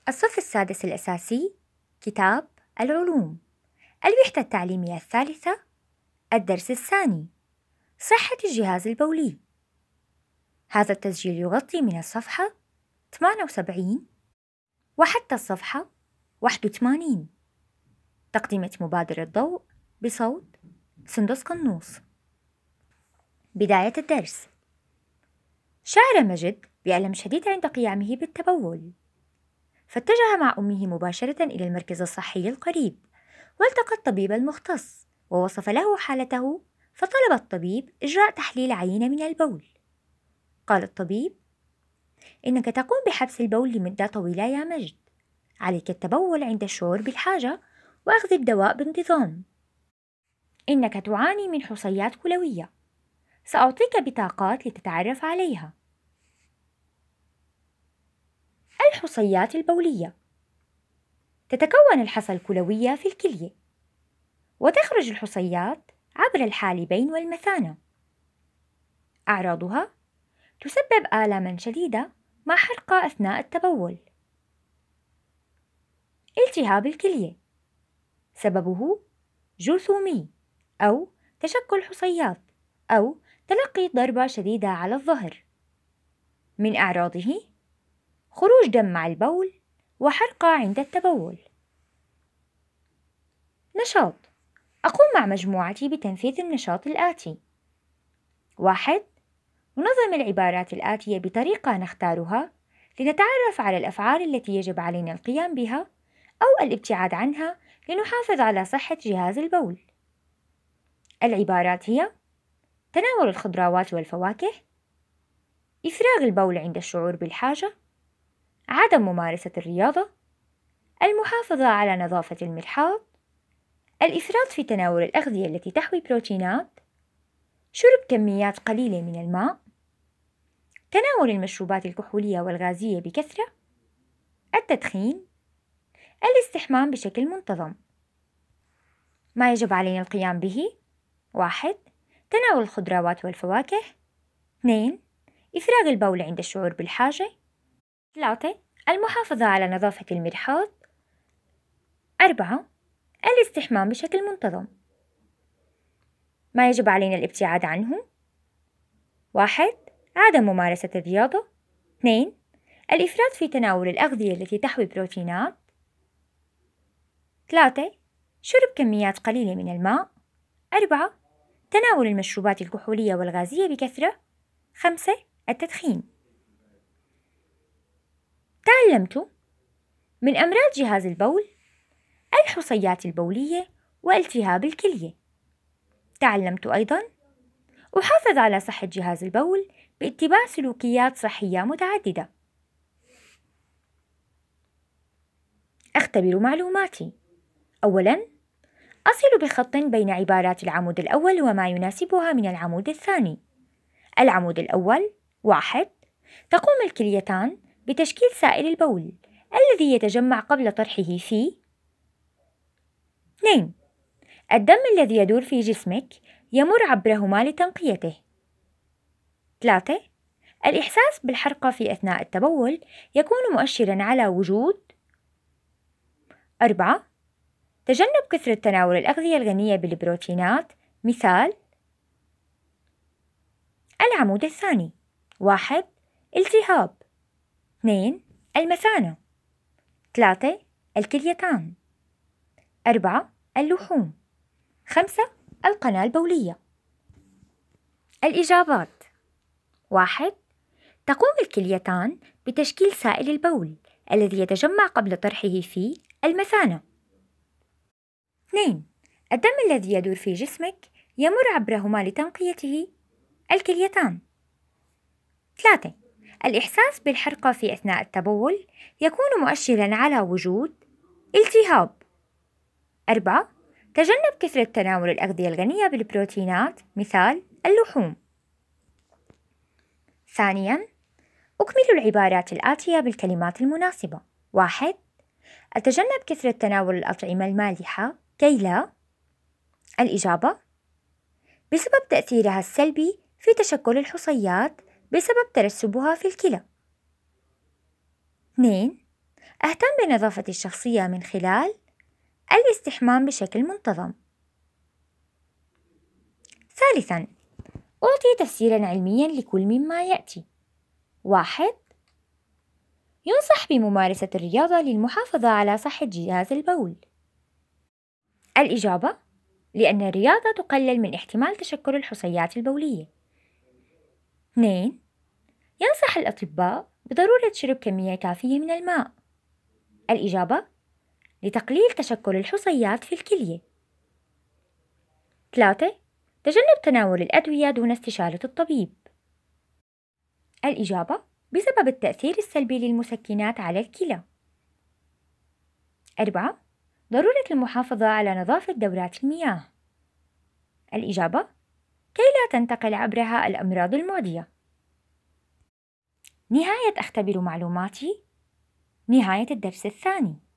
الصف السادس الأساسي، كتاب العلوم، الوحدة التعليمية الثالثة، الدرس الثاني، صحة الجهاز البولي. هذا التسجيل يغطي من الصفحة 78 وحتى الصفحة 81. تقدمة مبادرة ضوء بصوت سندس قنوص. بداية الدرس. شعر مجد بألم شديد عند قيامه بالتبول، فاتجه مع أمه مباشرة إلى المركز الصحي القريب، والتقى الطبيب المختص ووصف له حالته، فطلب الطبيب إجراء تحليل عينة من البول. قال الطبيب: إنك تقوم بحبس البول لمدة طويلة يا مجد، عليك التبول عند الشعور بالحاجة وأخذ الدواء بانتظام. إنك تعاني من حصيات كلوية، سأعطيك بطاقات لتتعرف عليها. الحصيات البولية: تتكون الحصى الكلوية في الكلية، وتخرج الحصيات عبر الحالبين والمثانة. أعراضها: تسبب آلاما شديدة مع حرقة أثناء التبول. التهاب الكلية: سببه جرثومي أو تشكل حصيات أو تلقي ضربة شديدة على الظهر. من أعراضه خروج دم مع البول وحرقة عند التبول. نشاط: أقوم مع مجموعتي بتنفيذ النشاط الآتي: 1. ننظم العبارات الآتية بطريقة نختارها لنتعرف على الأفعال التي يجب علينا القيام بها أو الابتعاد عنها لنحافظ على صحة جهاز البول. العبارات هي: تناول الخضروات والفواكه، إفراغ البول عند الشعور بالحاجة، عدم ممارسة الرياضة، المحافظة على نظافة المرحاض، الإفراط في تناول الأغذية التي تحوي بروتينات، شرب كميات قليلة من الماء، تناول المشروبات الكحولية والغازية بكثرة، التدخين، الاستحمام بشكل منتظم. ما يجب علينا القيام به: 1. تناول الخضروات والفواكه. 2. إفراغ البول عند الشعور بالحاجة. 3. المحافظة على نظافة المرحاض. 4. الاستحمام بشكل منتظم. ما يجب علينا الابتعاد عنه: 1. عدم ممارسة الرياضة. 2. الإفراط في تناول الأغذية التي تحوي بروتينات. 3. شرب كميات قليلة من الماء. 4. تناول المشروبات الكحولية والغازية بكثرة. 5. التدخين. تعلمت من أمراض جهاز البول الحصيات البولية والتهاب الكلية. تعلمت أيضاً أحافظ على صحة جهاز البول باتباع سلوكيات صحية متعددة. أختبر معلوماتي. أولاً، أصل بخط بين عبارات العمود الأول وما يناسبها من العمود الثاني. العمود الأول: 1. تقوم الكليتان بتشكيل سائل البول الذي يتجمع قبل طرحه في. 2. الدم الذي يدور في جسمك يمر عبرهما لتنقيته. 3. الإحساس بالحرقة في أثناء التبول يكون مؤشراً على وجود. 4. تجنب كثرة تناول الأغذية الغنية بالبروتينات، مثال. العمود الثاني: 1. التهاب. 2. المثانة. 3. الكليتان. 4. اللحوم. 5. القناة البولية. الإجابات: 1. تقوم الكليتان بتشكيل سائل البول الذي يتجمع قبل طرحه في المثانة. 2. الدم الذي يدور في جسمك يمر عبرهما لتنقيته، الكليتان. 3. الإحساس بالحرقة في أثناء التبول يكون مؤشراً على وجود التهاب. 4. تجنب كثرة تناول الأغذية الغنية بالبروتينات، مثال اللحوم. ثانياً، أكمل العبارات الآتية بالكلمات المناسبة. 1. أتجنب كثرة تناول الأطعمة المالحة كي لا. الإجابة: بسبب تأثيرها السلبي في تشكل الحصيات بسبب ترسبها في الكلى. 2. أهتم بنظافتي الشخصية من خلال الاستحمام بشكل منتظم. ثالثاً، أعطي تفسيراً علمياً لكل مما يأتي. 1. ينصح بممارسة الرياضة للمحافظة على صحة جهاز البول. الإجابة: لأن الرياضة تقلل من احتمال تشكل الحصيات البولية. 2. ينصح الأطباء بضرورة شرب كمية كافية من الماء. الإجابة: لتقليل تشكل الحصيات في الكلية. 3. تجنب تناول الأدوية دون استشارة الطبيب. الإجابة: بسبب التأثير السلبي للمسكنات على الكلى. 4. ضرورة المحافظة على نظافة دورات المياه. الإجابة: كي لا تنتقل عبرها الأمراض المعدية. نهاية أختبر معلوماتي. نهاية الدرس الثاني.